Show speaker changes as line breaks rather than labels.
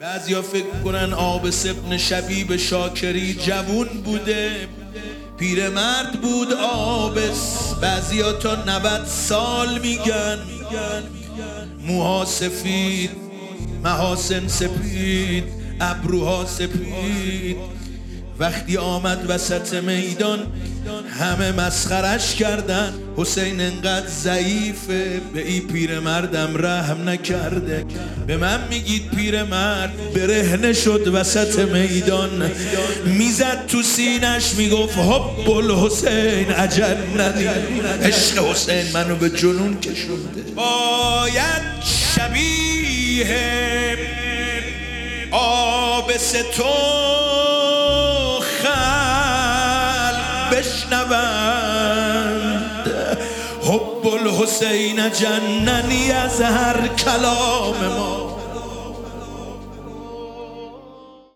بعضیا فکر کنن عابس ابن شبیب شاکری جوون بوده، پیرمرد بود عابس. بعضیا تا 90 سال میگن، موها سفید، محاسن سپید، ابروها سپید. وقتی آمد وسط میدان همه مسخرش کردن، حسین انقدر ضعیفه به این پیرمردم رحم نکرده. به من میگید پیرمرد برهنه شد وسط میدان، میزد تو سینش میگفت حب الحسین اجننی، عشق حسین منو به جنون کشونده. باید شبیه عابس تو بشنوند، حب الحسین جننی از هر کلام ما.